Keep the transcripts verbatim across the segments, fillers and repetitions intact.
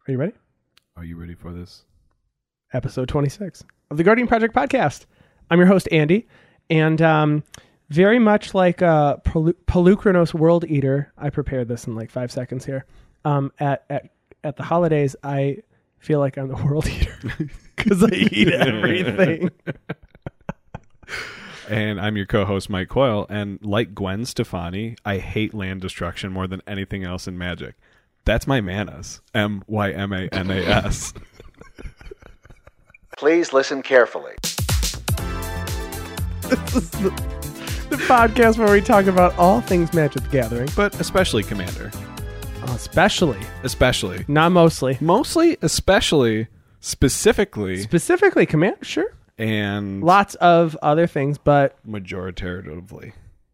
Are you ready? Are you ready for this? Episode twenty-six of the Guardian Project podcast. I'm your host, Andy, and um, very much like a Pelu- Pelucranos World Eater, I prepared this in like five seconds here. Um, at, at, at the holidays, I feel like I'm the World Eater because I eat everything. And I'm your co-host, Mike Coyle, and like Gwen Stefani, I hate land destruction more than anything else in Magic. That's my Manas. M Y M A N A S. Please listen carefully. This is the, the podcast where we talk about all things Magic the Gathering. But especially Commander. Especially. Especially. Not mostly. Mostly, especially, specifically, Specifically Commander, sure. and Lots of other things, but majoritatively.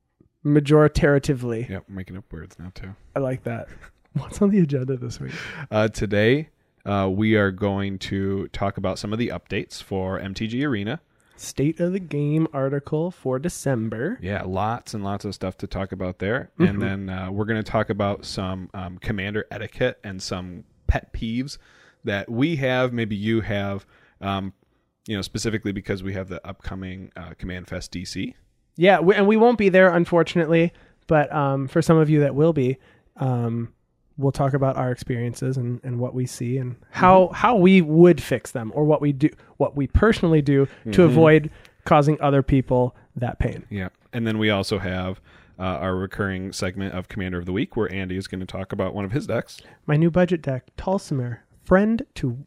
majoritaritively. Yep, making up words now too. I like that. What's on the agenda this week? Uh, today, uh, we are going to talk about some of the updates for M T G Arena. State of the game article for December. Yeah, lots and lots of stuff to talk about there. Mm-hmm. And then uh, we're going to talk about some um, Commander etiquette and some pet peeves that we have, maybe you have, um, you know, specifically because we have the upcoming uh, Command Fest D C. Yeah, we, and we won't be there, unfortunately, but um, for some of you that will be, um, we'll talk about our experiences and, and what we see and how, mm-hmm. how we would fix them, or what we do, what we personally do to mm-hmm. avoid causing other people that pain. Yeah. And then we also have uh, our recurring segment of Commander of the Week, where Andy is going to talk about one of his decks. My new budget deck, Tulsimir, friend to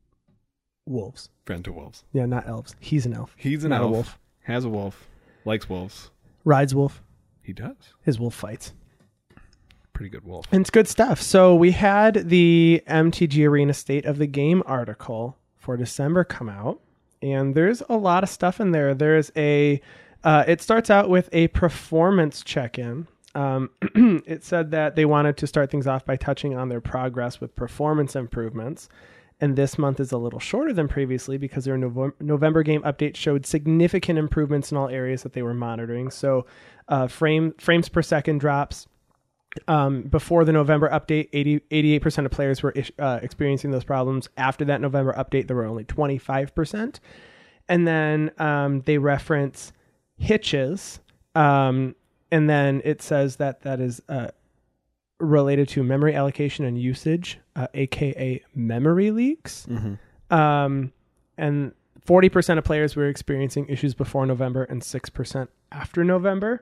wolves. Friend to wolves. Yeah, not elves. He's an elf. He's an not elf. A wolf. Has a wolf. Likes wolves. Rides wolf. He does. His wolf fights. Pretty good wolf. And it's good stuff. So we had the M T G Arena State of the Game article for December come out, and there's a lot of stuff in there. There's a, uh, it starts out with a performance check-in. Um, it said that they wanted to start things off by touching on their progress with performance improvements. And this month is a little shorter than previously because their November, November game update showed significant improvements in all areas that they were monitoring. So uh, frame frames per second drops. Um, before the November update, eighty, eighty-eight percent of players were uh, experiencing those problems. After that November update, there were only twenty-five percent. And then um, they reference hitches. Um, and then it says that that is uh, related to memory allocation and usage, uh, a k a memory leaks. Mm-hmm. Um, and forty percent of players were experiencing issues before November and six percent after November.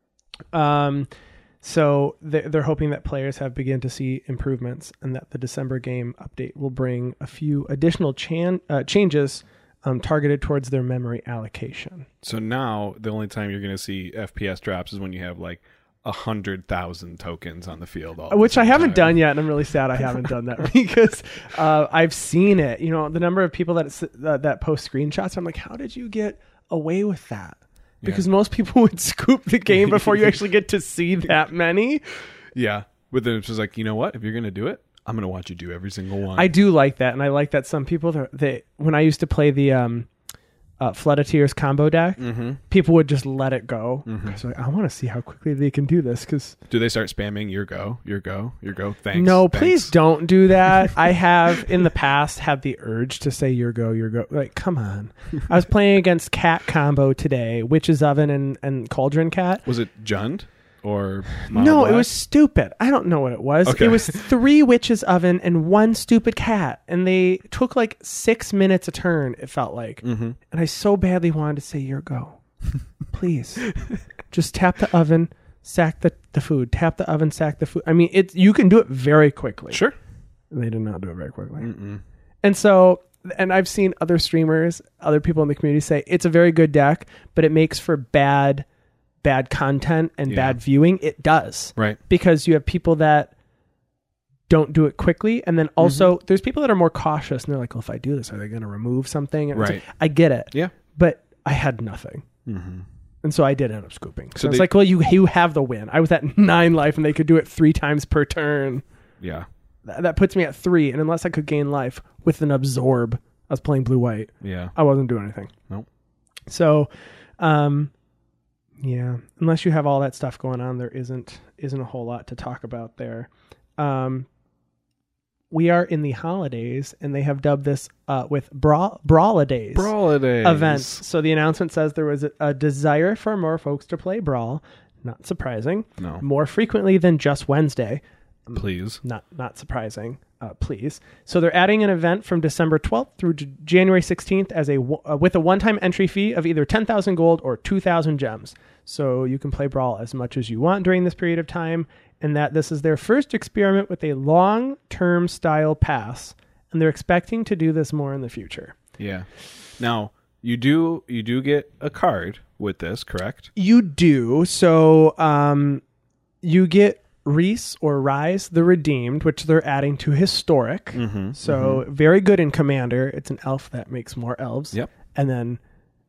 Um, So they're hoping that players have begun to see improvements, and that the December game update will bring a few additional chan- uh, changes um, targeted towards their memory allocation. So now the only time you're going to see F P S drops is when you have like a hundred thousand tokens on the field, all which I haven't time. done yet, and I'm really sad I haven't done that because uh, I've seen it. You know, the number of people that uh, that post screenshots. I'm like, how did you get away with that? Because yeah. most people would scoop the game before you actually get to see that many. Yeah. But then it's just like, you know what? If you're going to do it, I'm going to watch you do every single one. I do like that. And I like that some people, they, when I used to play the um, uh, Flood of Tears combo deck, mm-hmm. people would just let it go. Mm-hmm. So like, I want to see how quickly they can do this. Cause do they start spamming your go, your go, your go? Thanks. No, thanks. Please don't do that. I have in the past had the urge to say your go, your go. Like, come on. I was playing against Cat combo today, Witch's Oven and, and Cauldron Cat. Was it Jund or Mono No, Black? It was stupid. I don't know what it was. Okay. It was three Witch's Oven and one stupid cat. And they took like six minutes a turn, it felt like. Mm-hmm. And I so badly wanted to say your go. Please. Just tap the oven, sack the, the food. Tap the oven, sack the food. I mean, it's you can do it very quickly. Sure. And they did not do it very quickly. Mm-mm. And so, and I've seen other streamers, other people in the community say it's a very good deck, but it makes for bad, bad content and yeah. bad viewing. It does. Right. Because you have people that don't do it quickly. And then also mm-hmm. there's people that are more cautious and they're like, well, if I do this, are they going to remove something? And right. like, I get it. Yeah. But I had nothing. Mm-hmm. And so I did end up scooping. So, So it's they, like, well, you you have the win. I was at nine life and they could do it three times per turn. Yeah. Th- that puts me at three. And unless I could gain life with an absorb, I was playing blue-white. Yeah. I wasn't doing anything. Nope. So, um, yeah, unless you have all that stuff going on, there isn't isn't a whole lot to talk about there. Um, we are in the holidays, and they have dubbed this uh, with Brawl Brawladays Brawladays events. So the announcement says there was a, a desire for more folks to play Brawl. Not surprising. No. More frequently than just Wednesday. Please. Not not surprising. Uh, please. So they're adding an event from December twelfth through J- January sixteenth as a uh, with a one-time entry fee of either ten thousand gold or two thousand gems. So you can play Brawl as much as you want during this period of time, and that this is their first experiment with a long-term style pass, and they're expecting to do this more in the future. Yeah. Now, you do you do get a card with this, correct? You do. So um, you get Reese or Rise the Redeemed, which they're adding to Historic. Mm-hmm, so mm-hmm. very good in Commander. It's an elf that makes more elves. Yep. And then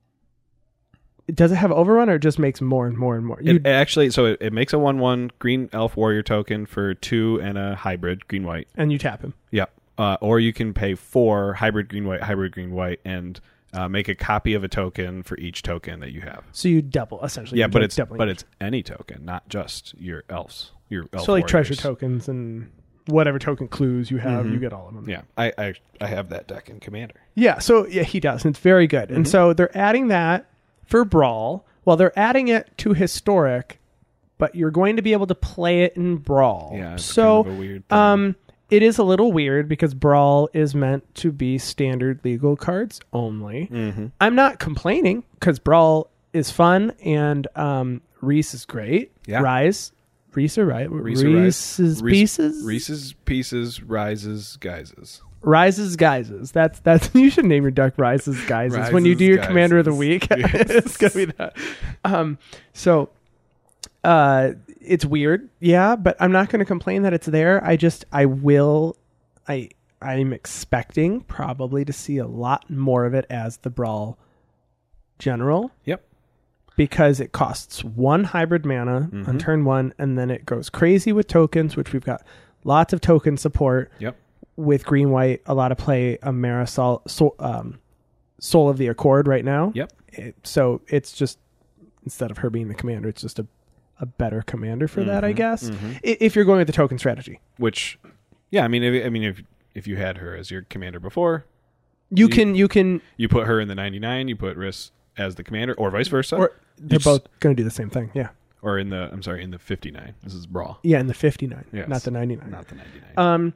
does it have Overrun or it just makes more and more and more? It, it actually, so it, it makes a one one green elf warrior token for two and a hybrid green white. And you tap him. Yep. Uh, or you can pay four hybrid green white, hybrid green white, and uh, make a copy of a token for each token that you have. So you double essentially. Yeah, but it's doubling. but it's any token, not just your elves. Your elf so like warriors. treasure tokens and whatever token clues you have, Mm-hmm. you get all of them. Yeah, I, I I have that deck in Commander. Yeah, so yeah, he does. And it's very good. Mm-hmm. And so they're adding that for Brawl. Well, they're adding it to Historic, but you're going to be able to play it in Brawl. Yeah, it's so kind of a weird thing. um, it is a little weird because Brawl is meant to be standard legal cards only. Mm-hmm. I'm not complaining because Brawl is fun and um, Reese is great. Yeah. Rise. Reese or Rise? Reese Reese's Reese, Pieces? Reese's Pieces, Rises, Guises. Rises Guises. That's that's you should name your duck Rises Guises Rises when you do your Guises. Commander of the Week. Yes. It's gonna be that. Um, so uh, it's weird, yeah, but I'm not gonna complain that it's there. I just I will I I'm expecting probably to see a lot more of it as the Brawl General. Yep. Because it costs one hybrid mana Mm-hmm. on turn one, and then it goes crazy with tokens, which we've got lots of token support. Yep. With green white, a lot of play a Marisol, Soul, um, Soul of the Accord right now. Yep. It, so it's just instead of her being the commander, it's just a, a better commander for Mm-hmm. that, I guess. Mm-hmm. I, if you're going with the token strategy, Which, yeah, I mean, if, I mean, if if you had her as your commander before, you, You- can you can you put her in the ninety-nine, you put Riss as the commander, or vice versa, or they're just- both going to do the same thing. Yeah. or in the I'm sorry, in the fifty-nine. This is Brawl, Yeah, in the fifty-nine, Yes. not the ninety-nine. not the ninety-nine. Um,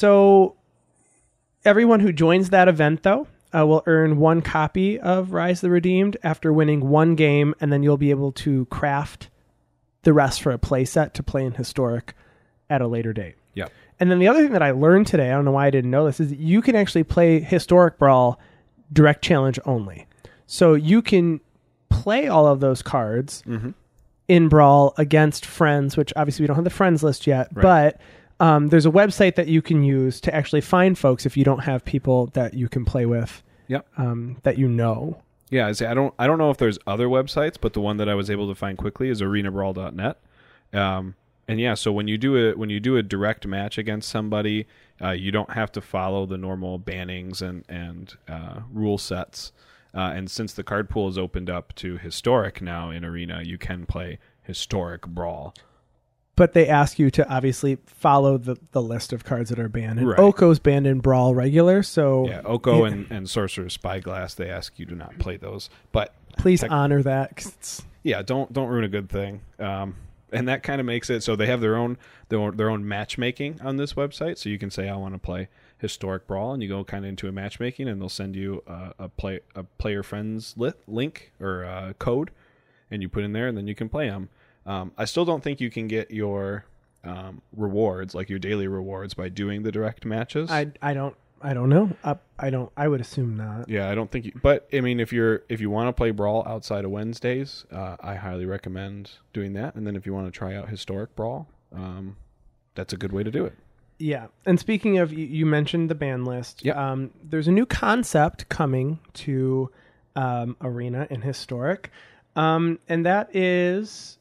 so everyone who joins that event, though, uh, will earn one copy of Rise the Redeemed after winning one game, and then you'll be able to craft the rest for a playset to play in Historic at a later date. Yep. And then the other thing that I learned today, I don't know why I didn't know this, is that you can actually play Historic Brawl direct challenge only. So you can play all of those cards Mm-hmm. in Brawl against friends, which obviously we don't have the friends list yet, Right. but um, there's a website that you can use to actually find folks if you don't have people that you can play with Yep. um, that you know. Yeah, I say I don't I don't know if there's other websites, but the one that I was able to find quickly is arena brawl dot net. Um, and yeah, so when you do a when you do a direct match against somebody, uh, you don't have to follow the normal bannings and and uh, rule sets. Uh, and since the card pool is opened up to Historic now in Arena, you can play Historic Brawl. But they ask you to obviously follow the, the list of cards that are banned. And Right. Oko's banned in Brawl regular, so Yeah, Oko and, and Sorcerer's Spyglass, they ask you to not play those. But please tech- honor that. 'Cause it's, yeah, don't don't ruin a good thing. Um, and that kind of makes it so they have their own their own, their own matchmaking on this website. So you can say I want to play Historic Brawl, and you go kind of into a matchmaking, and they'll send you a, a play a player friends lit, link or a code, and you put in there, and then you can play them. Um, I still don't think you can get your um, rewards, like your daily rewards, by doing the direct matches. I I don't I don't know. I, I don't. I would assume not. Yeah, I don't think you. But I mean, if you're if you want to play Brawl outside of Wednesdays, uh, I highly recommend doing that. And then if you want to try out Historic Brawl, um, that's a good way to do it. Yeah. And speaking of, you, you mentioned the ban list. Yep. Um, there's a new concept coming to um, Arena and Historic, um, and that is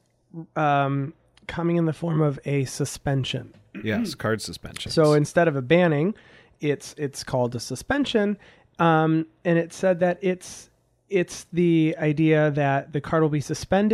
um, coming in the form of a suspension. Yes, card suspension. So instead of a banning, it's it's called a suspension, um, and it said that it's it's the idea that the card will be suspended,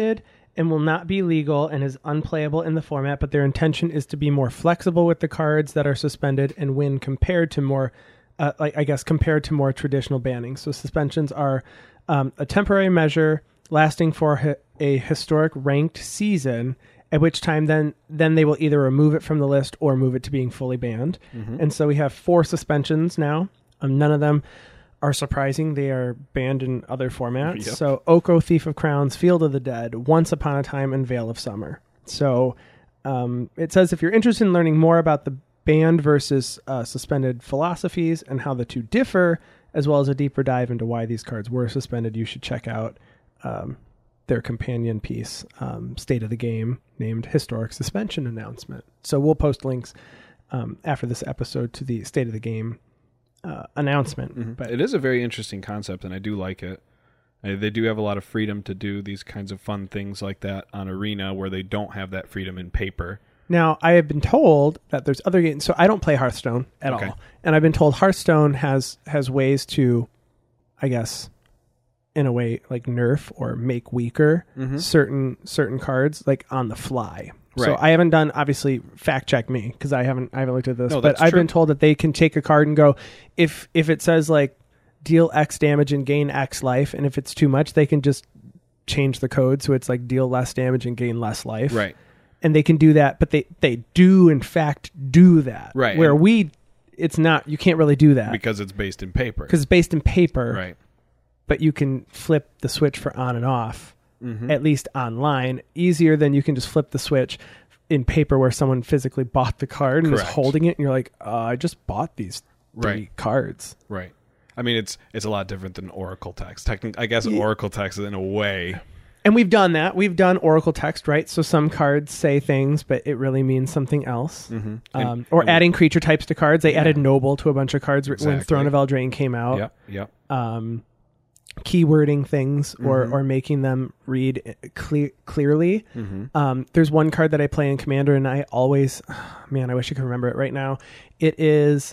and will not be legal and is unplayable in the format, but their intention is to be more flexible with the cards that are suspended and win compared to more, uh, like I guess, compared to more traditional banning. So suspensions are um, a temporary measure lasting for hi- a historic ranked season, at which time then then they will either remove it from the list or move it to being fully banned. Mm-hmm. And so we have four suspensions now. Um, none of them are surprising. They are banned in other formats. Yep. So Oko, Thief of Crowns, Field of the Dead, Once Upon a Time, and Veil of Summer. So um, it says if you're interested in learning more about the banned versus uh, suspended philosophies and how the two differ, as well as a deeper dive into why these cards were suspended, you should check out um, their companion piece, um, State of the Game, named Historic Suspension Announcement. So we'll post links um, after this episode to the State of the Game Uh, announcement. Mm-hmm. But it is a very interesting concept, and I do like it. Uh, they do have a lot of freedom to do these kinds of fun things like that on Arena, where they don't have that freedom in paper. Now, I have been told that there's other games. So I don't play Hearthstone at Okay. all, and I've been told Hearthstone has has ways to, I guess, in a way, like nerf or make weaker Mm-hmm. certain certain cards, like on the fly. So Right. I haven't done, obviously, fact check me because I haven't I haven't looked at this. No, but that's I've true. been told that they can take a card and go, if if it says like deal X damage and gain X life, and if it's too much, they can just change the code so it's like deal less damage and gain less life. Right. And they can do that, but they they do in fact do that. Right. Where And- we, it's not, you can't really do that Because it's based in paper. because it's based in paper. Right. But you can flip the switch for on and off, Mm-hmm. at least online, easier than you can just flip the switch in paper where someone physically bought the card and Correct. is holding it, and you're like, uh, I just bought these three Right. cards. Right. I mean, it's it's a lot different than Oracle text. Technic- I guess Yeah. Oracle text is in a way. And we've done that. We've done Oracle text, right? So some cards say things, but it really means something else. Mm-hmm. Um, or and, adding creature types to cards. They added Noble to a bunch of cards when Exactly. Throne of Eldraine came out. Yep. Yep. Um, keywording things or, Mhm. or making them read cle- clearly. Mm-hmm. Um, there's one card that I play in Commander, and I always, man, I wish I could remember it right now. It is,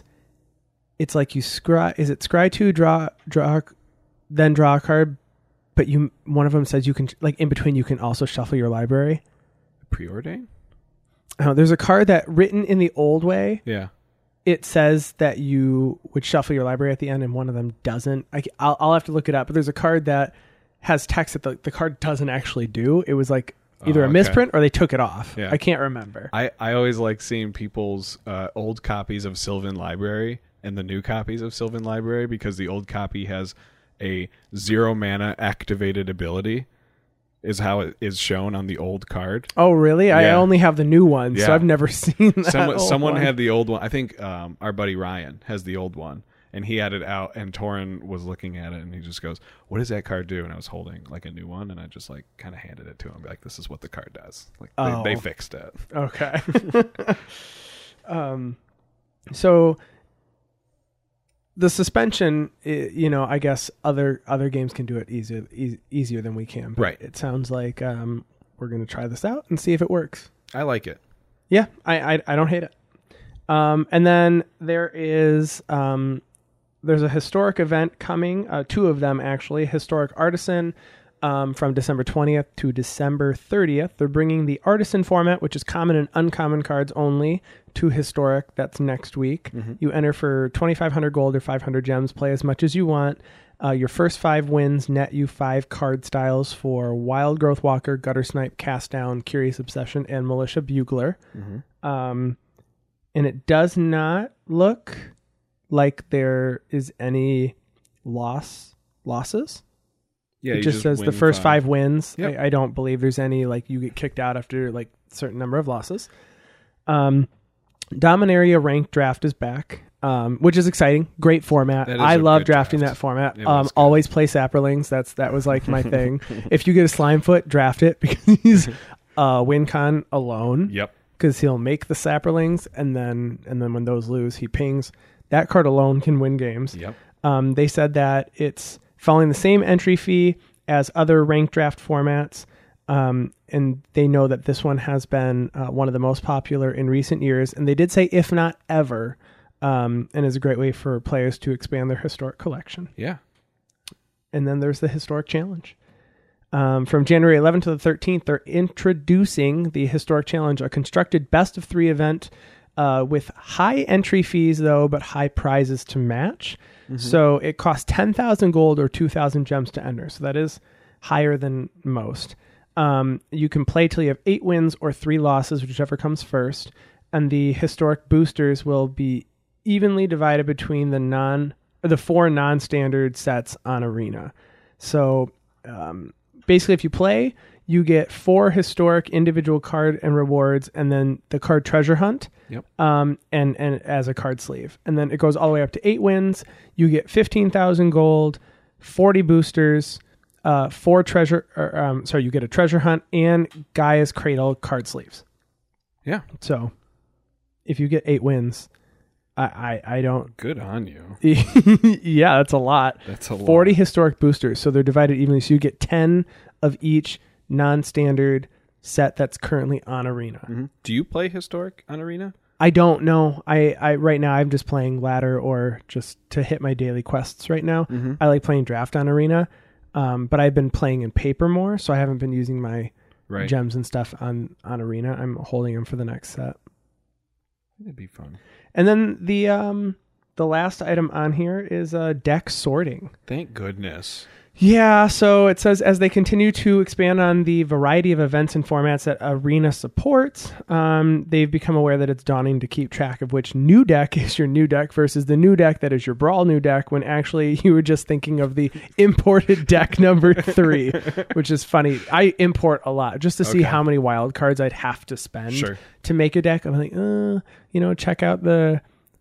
it's like you scry, is it scry two, draw, draw, then draw a card, but you, one of them says you can, like in between, you can also shuffle your library. Preordain? Uh, there's a card that written in the old way, Yeah. it says that you would shuffle your library at the end, and one of them doesn't. I, I'll, I'll have to look it up, but there's a card that has text that the, the card doesn't actually do. It was like either Oh, a okay. misprint or they took it off. Yeah. I can't remember. I, I always like seeing people's uh, old copies of Sylvan Library and the new copies of Sylvan Library, because the old copy has a zero mana activated ability, is how it is shown on the old card. Oh, really? I Yeah. only have the new one, so Yeah. I've never seen that. Someone, old someone one. had the old one. I think um, our buddy Ryan has the old one, and he had it out, and Torin was looking at it, and he just goes, "What does that card do?" And I was holding like a new one, and I just like kind of handed it to him, like, "This is what the card does." Like Oh. they, they fixed it. Okay. um, so the suspension, i- you know, I guess other other games can do it easier e- easier than we can. But Right. It sounds like um, we're going to try this out and see if it works. I like it. Yeah, I I, I don't hate it. Um, and then there is um, there's a historic event coming. Uh, two of them actually. Historic Artisan. Um, from December twentieth to December thirtieth. They're bringing the Artisan format, which is common and uncommon cards only, to Historic. That's next week. Mm-hmm. You enter for twenty-five hundred gold or five hundred gems. Play as much as you want. Uh, your first five wins net you five card styles for Wild Growth Walker, Gutter Snipe, Cast Down, Curious Obsession, and Militia Bugler. Mm-hmm. Um, and it does not look like there is any loss losses. Yeah, It you just says the win first five, wins. Yep. I, I don't believe there's any, like, you get kicked out after like certain number of losses. Um, Dominaria ranked draft is back, um, which is exciting. Great format. That is I a love good drafting draft. that format. It Um, was good. always play Saprolings. That's that was like my thing. If you get a Slimefoot, draft it because he's uh, win con alone. Yep. Because he'll make the Saprolings, and then and then when those lose, he pings. That card alone can win games. Yep. Um, they said that it's following the same entry fee as other ranked draft formats, um, and they know that this one has been uh, one of the most popular in recent years. And they did say, if not ever, um, and is a great way for players to expand their historic collection. Yeah. And then there's the Historic Challenge. Um, from January eleventh to the thirteenth, they're introducing the Historic Challenge, a constructed best of three event uh, with high entry fees, though, but high prizes to match. Mm-hmm. So it costs ten thousand gold or two thousand gems to enter. So that is higher than most. Um, you can play till you have eight wins or three losses, whichever comes first. And the historic boosters will be evenly divided between the non, or the four non-standard sets on Arena. So um, basically, if you play, you get four historic individual card and rewards, and then the card treasure hunt, yep. um, and and as a card sleeve, and then it goes all the way up to eight wins. You get fifteen thousand gold, forty boosters, uh, four treasure. Or, um, sorry, you get a treasure hunt and Gaia's Cradle card sleeves. Yeah. So, if you get eight wins, I I, I don't. Good on you. Yeah, that's a lot. That's a lot. forty historic boosters, so they're divided evenly. So you get ten of each non-standard set that's currently on Arena. Mm-hmm. Do you play historic on Arena? I don't know. I, I right now I'm just playing ladder or just to hit my daily quests right now. Mm-hmm. I like playing draft on Arena, um, but I've been playing in paper more, so I haven't been using my right. gems and stuff on, on Arena. I'm holding them for the next set. That'd be fun. And then the um the last item on here is uh, deck sorting. Thank goodness. Yeah, so it says as they continue to expand on the variety of events and formats that Arena supports, um, they've become aware that it's daunting to keep track of which new deck is your new deck versus the new deck that is your Brawl new deck, when actually you were just thinking of the imported deck number three, which is funny. I import a lot just to see Okay. how many wild cards I'd have to spend Sure. to make a deck. I'm like, uh, you know, check out the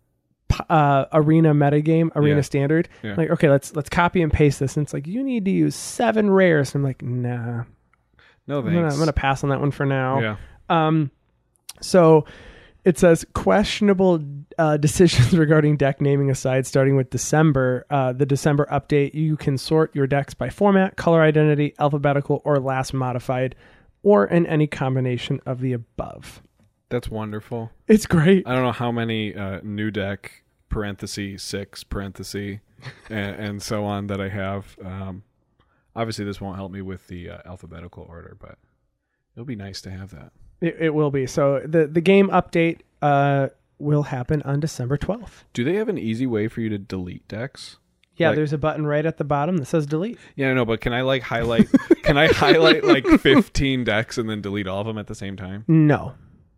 uh Arena metagame, Arena Yeah. standard. Yeah. Like, okay, let's let's copy and paste this. And it's like, you need to use seven rares. And I'm like, nah. No I'm thanks. gonna, I'm gonna pass on that one for now. Yeah. Um so it says questionable uh, decisions regarding deck naming aside, starting with December, uh, the December update, you can sort your decks by format, color identity, alphabetical, or last modified, or in any combination of the above. That's wonderful. It's great. I don't know how many uh, new deck parenthesis six parenthesis and, and so on that I have. Um, obviously, this won't help me with the uh, alphabetical order, but it'll be nice to have that. It, it will be. So the, the game update uh, will happen on December twelfth. Do they have an easy way for you to delete decks? Yeah, Like- there's a button right at the bottom that says delete. Yeah, I know, but can I like highlight? Can I highlight like fifteen decks and then delete all of them at the same time? No.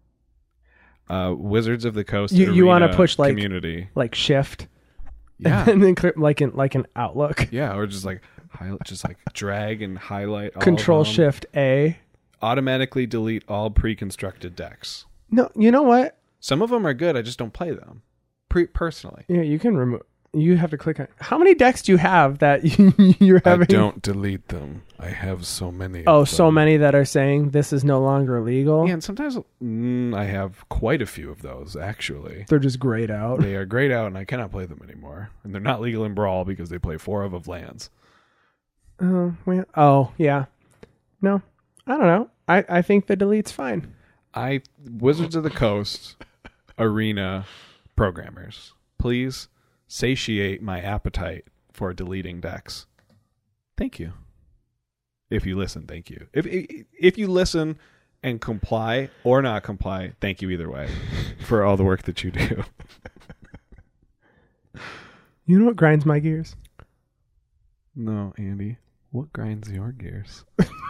Uh, Wizards of the Coast. You- you wanna Arena push, like- community. Like shift. Yeah, And then click like in like an Outlook. yeah, or just like highlight, just like drag and highlight. All Control of them. Shift A. Automatically delete all pre-constructed decks. No, you know what? Some of them are good. I just don't play them. Pre personally. Yeah, you can remove. You have to click on. How many decks do you have that you're having? I don't delete them. I have so many. Oh, of so them. many that are saying this is no longer legal. Yeah, and sometimes mm, I have quite a few of those. Actually, They're just grayed out. they are grayed out, and I cannot play them anymore. And they're not legal in Brawl because they play four of of lands. Oh, well, oh, yeah. No, I don't know. I, I think the delete's fine. I Wizards of the Coast Arena programmers, please satiate my appetite for deleting decks. Thank you. If you listen, thank you. If if you listen and comply or not comply, thank you either way for all the work that you do. You know what grinds my gears? No, Andy. What grinds your gears?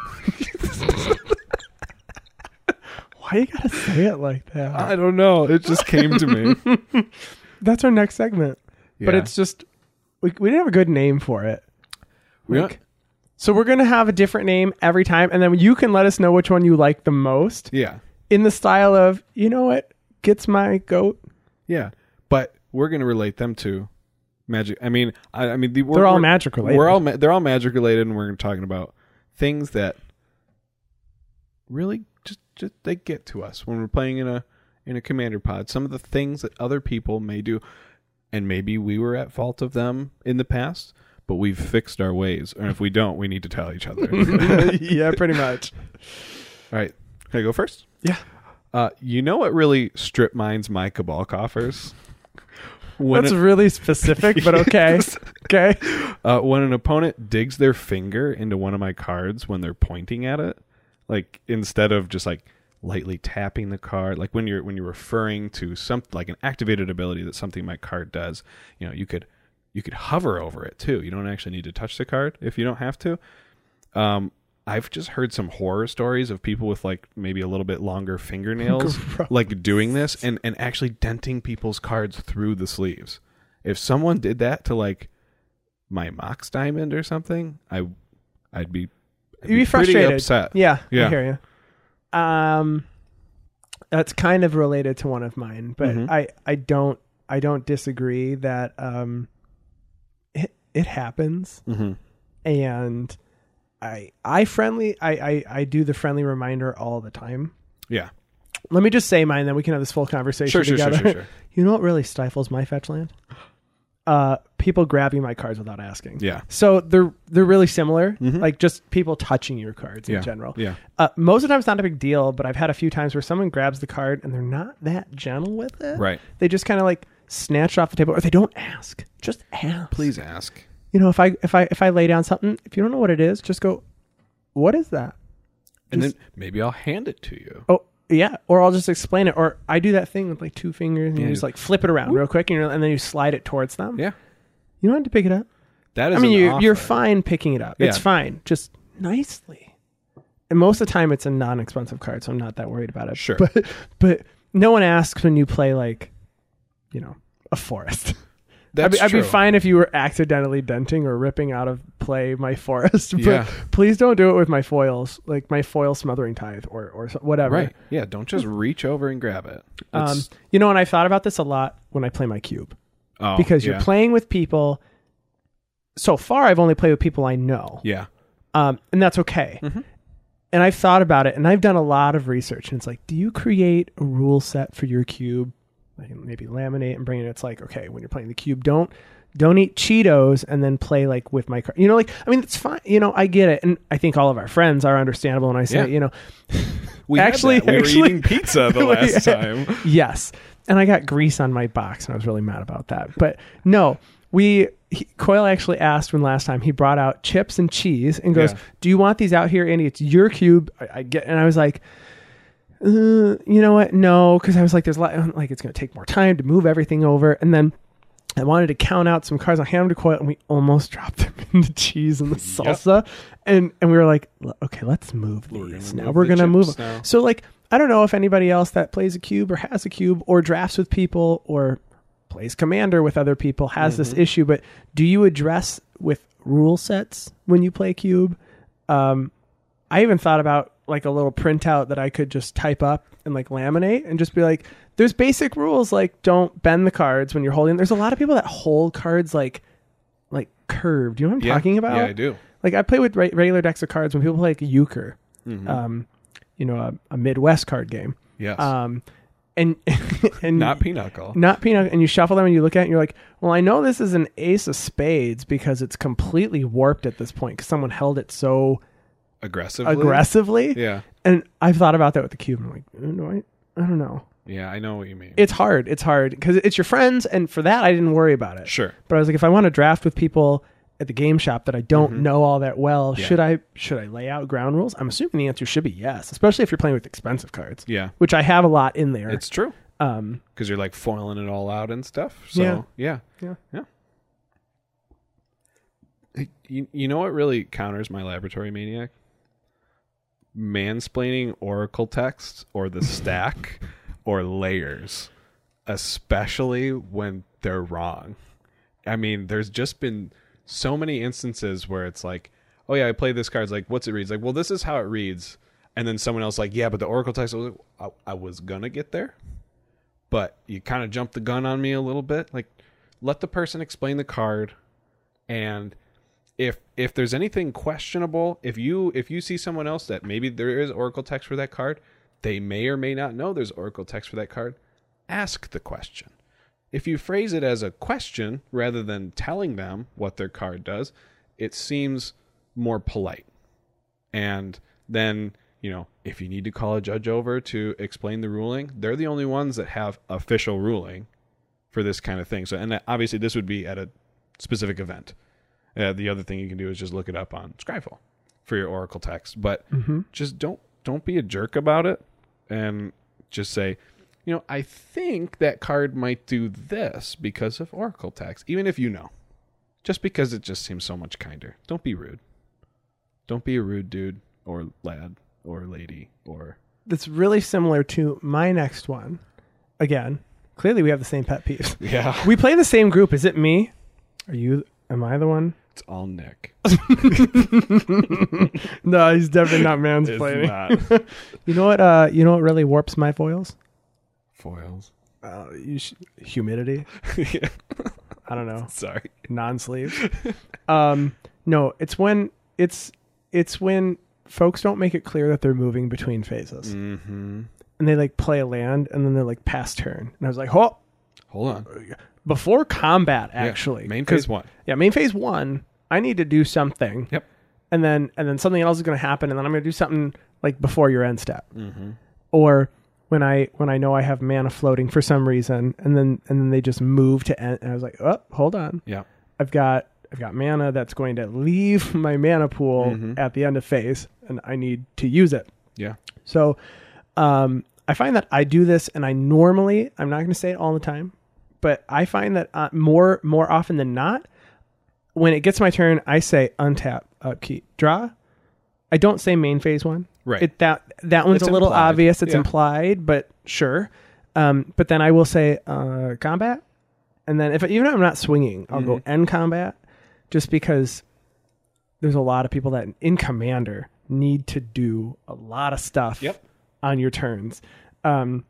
Why you gotta say it like that? I don't know. It just came to me. That's our next segment. But Yeah. it's just we we didn't have a good name for it. We Like, don't- so we're gonna have a different name every time, and then you can let us know which one you like the most yeah. in the style of, you know what gets my goat. Yeah. But we're going to relate them to magic. I mean, I, I mean, the, we're, They're all we're- magic related. We're all ma- they're all magic related, and we're talking about things that really just just they get to us when we're playing in a in a commander pod. Some of the things that other people may do, and maybe we were at fault of them in the past, but we've fixed our ways. And if we don't, we need to tell each other. Yeah, pretty much. All right, can I go first? Yeah. Uh, you know what really strip mines my Cabal coffers? when That's it- really specific, but okay. Yes. Okay. Uh, when an opponent digs their finger into one of my cards when they're pointing at it, like instead of just like lightly tapping the card, like when you're when you're referring to some like an activated ability that something my card does, you know, you could you could hover over it too. You don't actually need to touch the card if you don't have to. Um, I've just heard some horror stories of people with like maybe a little bit longer fingernails, Gross. like doing this and, and actually denting people's cards through the sleeves. If someone did that to like my Mox Diamond or something, I, I'd be, I'd You'd be pretty frustrated. upset. Yeah, Yeah. I hear you. Um, that's kind of related to one of mine, but Mhm. I, I don't I don't disagree that um, it it happens, Mm-hmm. and I I friendly I, I I do the friendly reminder all the time. Yeah. Let me just say mine, then we can have this full conversation Sure, sure, together. sure, sure, sure. You know what really stifles my fetch land? Uh, people grabbing my cards without asking. Yeah. So they're they're really similar, Mhm. like just people touching your cards Yeah. in general. Yeah. Uh, most of the time it's not a big deal, but I've had a few times where someone grabs the card and they're not that gentle with it. Right. They just kind of like snatch it off the table, or they don't ask. Just ask. Please ask. You know, if I if I if I lay down something, if you don't know what it is, just go, "What is that?" And Just- then maybe I'll hand it to you. Oh, yeah. Or I'll just explain it. Or I do that thing with like two fingers and Yeah. you just like flip it around real quick and, you're, and then you slide it towards them. Yeah. You don't have to pick it up. That is I mean, an you're, offer. you're fine picking it up. It's Yeah. fine. Just nicely. And most of the time it's a non-expensive card, so I'm not that worried about it. Sure. But, but no one asks when you play like, you know, a forest. That's I'd, be, I'd be true. fine if you were accidentally denting or ripping out of play my forest, but Yeah. please don't do it with my foils, like my foil smothering tithe or, or so- whatever. Right. Yeah. Don't just reach over and grab it. Um, It's- you know, and I've thought about this a lot when I play my cube oh, because you're yeah. playing with people. So far, I've only played with people I know, Yeah. um, and that's okay. Mhm. And I've thought about it, and I've done a lot of research. And it's like, do you create a rule set for your cube? Like maybe laminate and bring it. It's like, okay, when you're playing the cube, don't don't eat Cheetos and then play like with my card. You know, like I mean, it's fine. You know, I get it, and I think all of our friends are understandable when I say, Yeah. you know, We had Actually- that. we actually- were eating pizza the last Yeah. time. yes. And I got grease on my box, and I was really mad about that. But no, we he, Coyle actually asked when last time he brought out chips and cheese and goes, Yeah. "Do you want these out here, Andy? It's your cube." I, I get, and I was like, uh, "You know what? No," because I was like, "There's a lot, like it's going to take more time to move everything over." And then I wanted to count out some cards. I handed them to Coyle, and we almost dropped them in the cheese and the salsa. And and we were like, "L- "Okay, let's move We're these gonna now. move We're the going to move chips them." now. So like, I don't know if anybody else that plays a cube or has a cube or drafts with people or plays Commander with other people has this Mm-hmm. issue, but do you address with rule sets when you play cube? Um, I even thought about like a little printout that I could just type up and like laminate and just be like, there's basic rules like don't bend the cards when you're holding. There's a lot of people that hold cards like like curved. You know what I'm Yeah. talking about? Yeah, I do. Like I play with re- regular decks of cards when people play like euchre, Mhm. um, you know, a, a Midwest card game. Yes. Um, and and Not pinochle. not peanut, and you shuffle them and you look at it and you're like, well, I know this is an ace of spades because it's completely warped at this point because someone held it so Aggressively. aggressively. Yeah. And I've thought about that with the cube. I'm like, uh, do I? I don't know. Yeah, I know what you mean. It's hard. It's hard because it's your friends, and for that I didn't worry about it. Sure. But I was like, if I want to draft with people at the game shop that I don't Mhm. know all that well, Yeah. should I should I lay out ground rules? I'm assuming the answer should be yes, especially if you're playing with expensive cards, Yeah. which I have a lot in there. It's true. um, Because you're like foiling it all out and stuff. So, Yeah. yeah. Yeah. Yeah. Hey, You, you know what really counters my laboratory maniac? Mansplaining oracle text or the stack or layers, especially when they're wrong. I mean, there's just been so many instances where it's like, oh yeah, I played this card. It's like, what's it reads? Like, well, this is how it reads. And then someone else like, yeah, but the oracle text, I was, I, I was gonna get there, but you kind of jumped the gun on me a little bit. Like, let the person explain the card, and if if there's anything questionable, if you if you see someone else that maybe there is oracle text for that card, they may or may not know there's oracle text for that card, ask the question. If you phrase it as a question rather than telling them what their card does, it seems more polite. And then, you know, if you need to call a judge over to explain the ruling, they're the only ones that have official ruling. for this kind of thing. So, and obviously this would be at a specific event. Uh, the other thing you can do is just look it up on Scryfall for your Oracle text, but Mm-hmm. just don't don't be a jerk about it, and just say, you know, I think that card might do this because of Oracle text, even if you know, just because it just seems so much kinder. Don't be rude. Don't be a rude dude or lad or lady or. That's really similar to my next one. Again, clearly we have the same pet peeves. Yeah. We play the same group. Is it me? Are you? Am I the one? It's all Nick. No, he's definitely not It's mansplaining. not. You know what? Uh, you know what really warps my foils? Foils. Uh, you sh- humidity. Yeah. I don't know. Sorry. Non-sleeves. um, no, it's when it's it's when folks don't make it clear that they're moving between phases, Mm-hmm. and they like play a land, and then they're like pass turn, and I was like, oh, Hold on. before combat actually, Yeah, main 'Cause- phase one. Yeah, main phase one. I need to do something. Yep. And then and then something else is going to happen, and then I'm going to do something like before your end step, Mm-hmm. or when I when I know I have mana floating for some reason, and then and then they just move to end, and I was like, oh, hold on, Yeah. I've got I've got mana that's going to leave my mana pool Mhm. at the end of phase, and I need to use it. Yeah. So um, I find that I do this, and I normally I'm not going to say it all the time, but I find that uh, more more often than not, when it gets my turn, I say untap, upkeep, draw. I don't say main phase one. Right. It, that that one's It's a little implied. obvious. It's Yeah. implied, but sure. Um, but then I will say uh, combat, and then if even if I'm not swinging, I'll go Mm-hmm. end combat, just because there's a lot of people that in Commander need to do a lot of stuff Yep. on your turns. Um,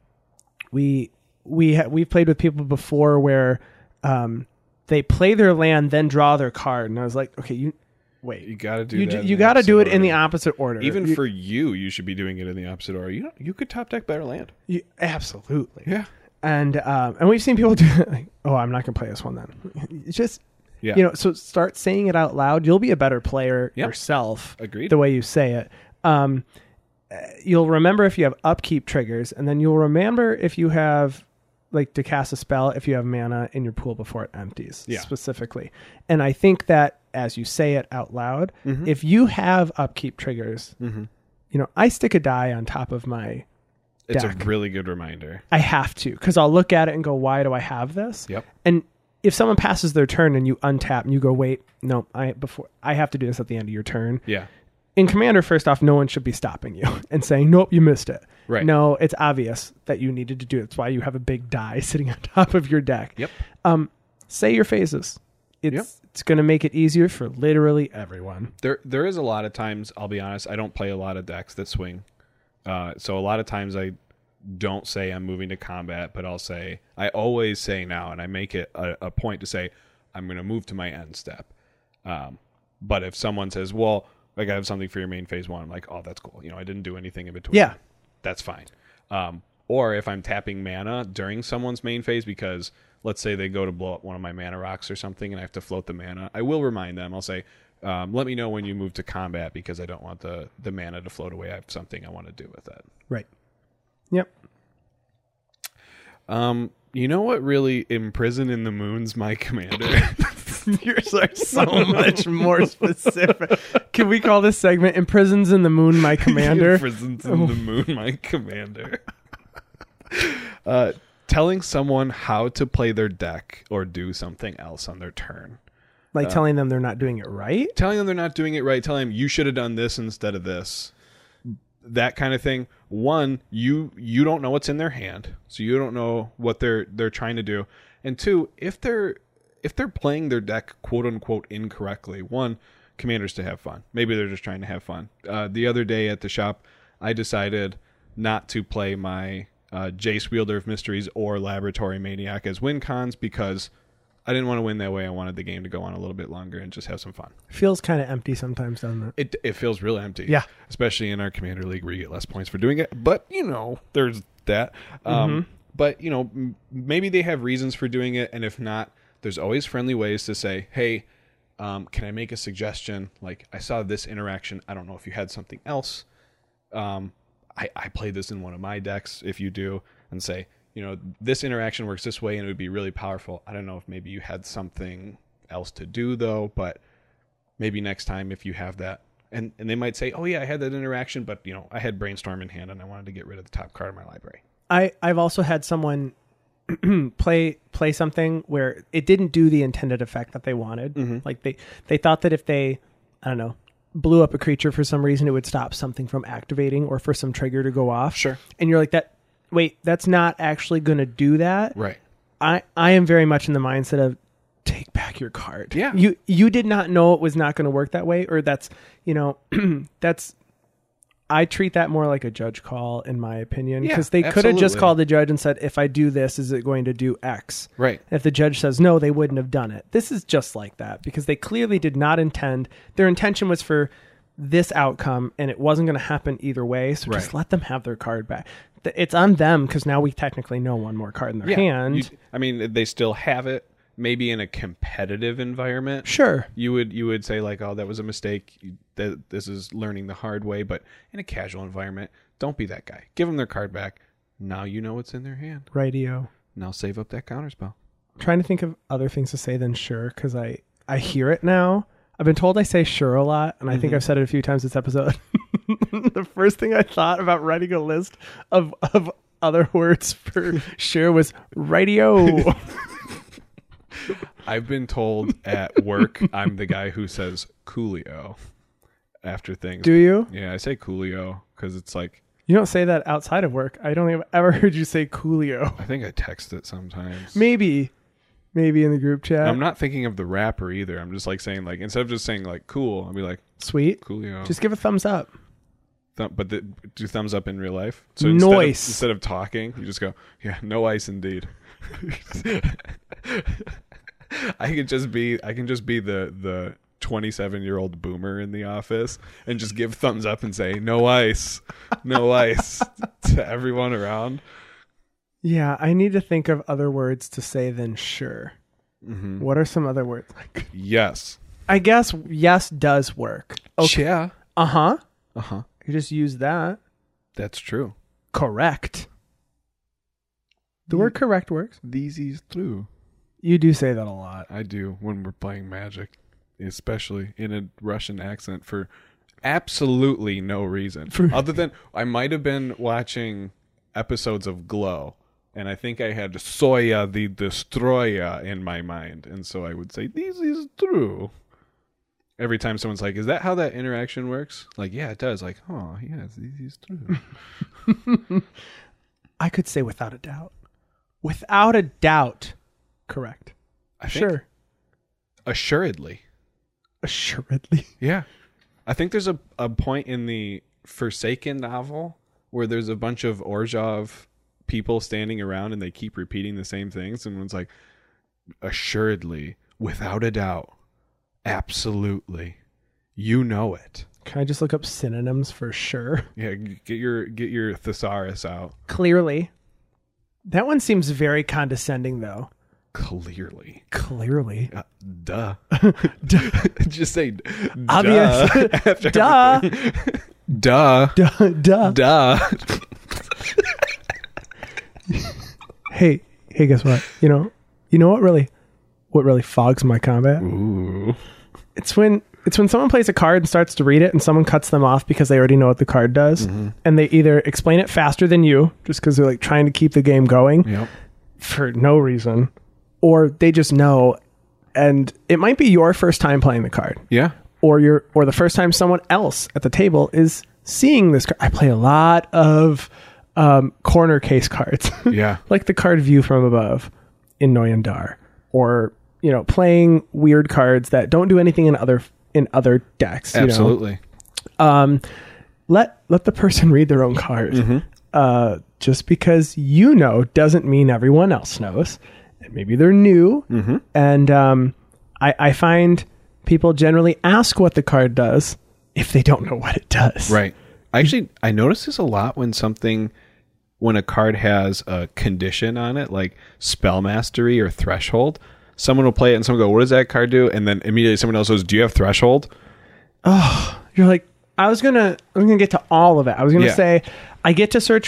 we we ha- we've played with people before where um, they play their land, then draw their card, and I was like, okay, you wait, You got to do you that. d- in you the got to do it opposite in the order. opposite order. Even you, for you, you should be doing it in the opposite order. You know, you could top deck better land. you, absolutely, Yeah. and um, and we've seen people do it like, oh, I'm not gonna play this one then. It's just Yeah. you know, so start saying it out loud. You'll be a better player Yep. yourself. Agreed. The way you say it. Um, uh, you'll remember if you have upkeep triggers, and then you'll remember if you have like to cast a spell if you have mana in your pool before it empties, Yeah. specifically. And I think that as you say it out loud, Mhm. if you have upkeep triggers, Mm-hmm. you know, I stick a die on top of my. It's Deck. a really good reminder. I have to, because I'll look at it and go, "Why do I have this?" Yep. And if someone passes their turn and you untap and you go, "Wait, no, I before I have to do this at the end of your turn." Yeah. In Commander, first off, no one should be stopping you and saying, "Nope, you missed it." Right. No, it's obvious that you needed to do it. That's why you have a big die sitting on top of your deck. Yep. Um, say your phases. It's Yep. it's going to make it easier for literally everyone. There, there is a lot of times. I'll be honest. I don't play a lot of decks that swing. Uh, so a lot of times I don't say I'm moving to combat, but I'll say I always say now, and I make it a, a point to say I'm going to move to my end step. Um, but if someone says, "Well, like I have something for your main phase one," I'm like, "Oh, that's cool. You know, I didn't do anything in between." Yeah. That's fine. Um, or if I'm tapping mana during someone's main phase because let's say they go to blow up one of my mana rocks or something and I have to float the mana, I will remind them. I'll say, um, let me know when you move to combat because I don't want the, the mana to float away. I have something I want to do with that. Right. Yep. Um, you know what really imprisoned in the moon's my commander? Yours are so much more specific. Can we call this segment "Imprisons in the Moon, My Commander"? Imprisons in the moon, my commander. uh, telling someone how to play their deck or do something else on their turn. Like telling them they're not doing it right. Telling them they're not doing it right, telling them you should have done this instead of this, that kind of thing. One, you you don't know what's in their hand, so you don't know what they're they're trying to do. And two, if they're if they're playing their deck quote unquote incorrectly, one, commanders to have fun. Maybe they're just trying to have fun. Uh, the other day at the shop, I decided not to play my uh, Jace Wielder of Mysteries or Laboratory Maniac as win cons because I didn't want to win that way. I wanted the game to go on a little bit longer and just have some fun. Feels kind of empty sometimes, doesn't it? It it feels real empty. Yeah. Especially in our Commander League where you get less points for doing it. But, you know, there's that. Um, Mhm. But, you know, m- maybe they have reasons for doing it. And if not, there's always friendly ways to say, hey, um, can I make a suggestion? Like, I saw this interaction. I don't know if you had something else. Um, I, I played this in one of my decks, if you do. And say, you know, this interaction works this way and it would be really powerful. I don't know if maybe you had something else to do though, but maybe next time if you have that, and, and they might say, oh yeah, I had that interaction, but you know, I had Brainstorm in hand and I wanted to get rid of the top card of my library. I, I've also had someone play play something where it didn't do the intended effect that they wanted. Mm-hmm. Like they, they thought that if they, I don't know, blew up a creature for some reason, it would stop something from activating or for some trigger to go off. Sure. And you're like, that, wait, that's not actually going to do that. Right. I, I am very much in the mindset of take back your card. Yeah. You, you did not know it was not going to work that way, or that's, you know, that's, I treat that more like a judge call, in my opinion, because yeah, they could have just absolutely. called the judge and said, if I do this, is it going to do X? Right. If the judge says no, they wouldn't have done it. This is just like that because they clearly did not intend, their intention was for this outcome and it wasn't going to happen either way. So Right. just let them have their card back. Th- It's on them because now we technically know one more card in their Yeah. hand. You, I mean, they still have it. Maybe in a competitive environment, Sure. you would you would say like, oh, that was a mistake. You- That this is learning the hard way. But in a casual environment, don't be that guy. Give them their card back. Now you know what's in their hand. Radio. Now save up that counterspell. I'm trying to think of other things to say than sure because I, I hear it now. I've been told I say sure a lot, and I Mm-hmm. think I've said it a few times this episode. The first thing I thought about writing a list of, of other words for sure was radio. I've been told at work I'm the guy who says Coolio after things. Do you? Yeah, I say Coolio because it's like, You don't say that outside of work. I don't think I've ever heard you say Coolio. I think I text it sometimes. Maybe. Maybe in the group chat. I'm not thinking of the rapper either. I'm just like saying like, instead of just saying like cool, I'll be like Sweet. Coolio. Just give a thumbs up. Th- but the, do thumbs up in real life? So instead of, Noise. instead of talking, you just go, yeah, no ice indeed. I could just be, I can just be the the twenty-seven year old boomer in the office and just give thumbs up and say no ice, no ice to everyone around. Yeah, I need to think of other words to say than sure. Mm-hmm. What are some other words? Yes. I guess yes does work. Okay. Yeah. Uh-huh. Uh-huh. You just use that. That's true. Correct. The word correct works. This is true. You do say that a lot. I do when we're playing Magic, especially in a Russian accent for absolutely no reason. For- Other than I might have been watching episodes of Glow, and I think I had Soya the Destroyer in my mind, and so I would say, this is true. Every time someone's like, is that how that interaction works? Like, yeah, it does. Like, oh, yes, this is true. I could say without a doubt. Without a doubt. Correct. I think Sure. assuredly. Assuredly. Yeah. I think there's a, a point in the Forsaken novel where there's a bunch of Orzhov people standing around and they keep repeating the same things. And one's like, assuredly, without a doubt, absolutely, you know it. Can I just look up synonyms for sure? Yeah, g- get your get your thesaurus out. Clearly. That one seems very condescending, though. Clearly. Clearly. Uh, duh. Just say duh. Obvious. after Duh. everything. Duh. Duh. Duh. Duh. Hey, hey, guess what? You know, you know what really, what really fogs my combat? Ooh. It's when it's when someone plays a card and starts to read it, and someone cuts them off because they already know what the card does, Mm-hmm. and they either explain it faster than you, just because they're like trying to keep the game going Yep. for no reason, or they just know, and it might be your first time playing the card, Yeah. or your or the first time someone else at the table is seeing this card. I play a lot of um, corner case cards. Yeah. Like the card View from Above in Noyandar, or you know, playing weird cards that don't do anything in other in other decks. you know. Absolutely. Um, let let the person read their own card. Mm-hmm. Uh, just because you know doesn't mean everyone else knows. And maybe they're new, Mm-hmm. and um, I, I find people generally ask what the card does if they don't know what it does. Right. Actually, I notice this a lot when something, when a card has a condition on it, like Spell Mastery or Threshold. Someone will play it and someone will go, what does that card do? And then immediately someone else goes, do you have Threshold? Oh, you're like, I was gonna, I was gonna get to all of it. I was gonna Yeah. say, I get to search for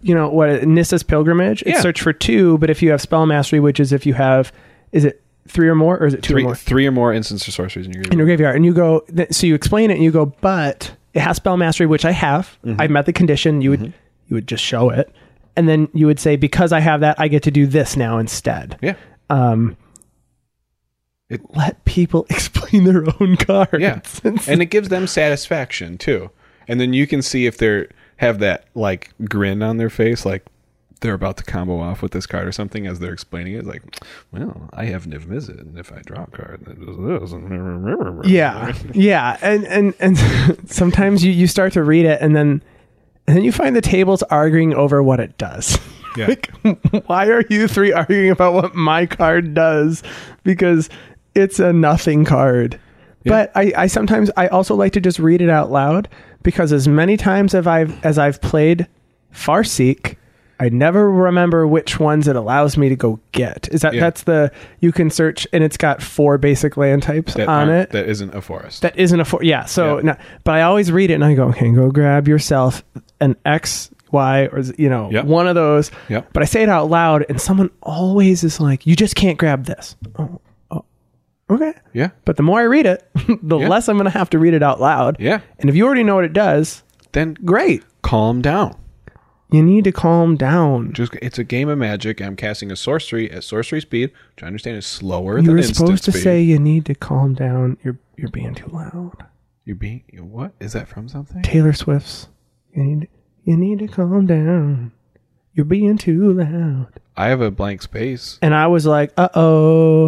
you know, what Nissa's Pilgrimage. It's Yeah. search for two, but if you have Spell Mastery, which is if you have, is it three or more, or is it two Three, or more? three or more instants or sorceries in your In your graveyard. And you go, th- so you explain it and you go, but it has Spell Mastery, which I have. Mm-hmm. I've met the condition. You would, you would just show it. And then you would say, because I have that, I get to do this now instead. Yeah. Um, It- let people explain their own cards. Yeah. And it gives them satisfaction too. And then you can see if they're have that like grin on their face, like they're about to combo off with this card or something as they're explaining it. Like, well, I have Niv Mizzet, and if I draw a card, then it does this. Yeah, yeah, and and and sometimes you, you start to read it, and then and then you find the tables arguing over what it does. Yeah. Like, why are you three arguing about what my card does? Because it's a nothing card. Yeah. But I, I sometimes I also like to just read it out loud, because as many times as I've as I've played Farseek, I never remember which ones it allows me to go get. Is that Yeah. that's the you can search, and it's got four basic land types That on aren't- it. That isn't a forest. That isn't a four. Yeah. So, Yeah. no, but I always read it and I go, okay, go grab yourself an X, Y, or you know, Yep. one of those. Yep. But I say it out loud, and someone always is like, "You just can't grab this." Oh, oh, okay. Yeah. But the more I read it, the Yeah. less I'm going to have to read it out loud. Yeah. And if you already know what it does, Then great. calm down. You need to calm down. Just it's a game of Magic. I'm casting a sorcery at sorcery speed, which I understand is slower You than were instant supposed to speed. say you need to calm down. You're you're being too loud. You're being what? Is that from something? Taylor Swift's. You need you need to calm down. You're being too loud. I have a blank space. And I was like, uh oh.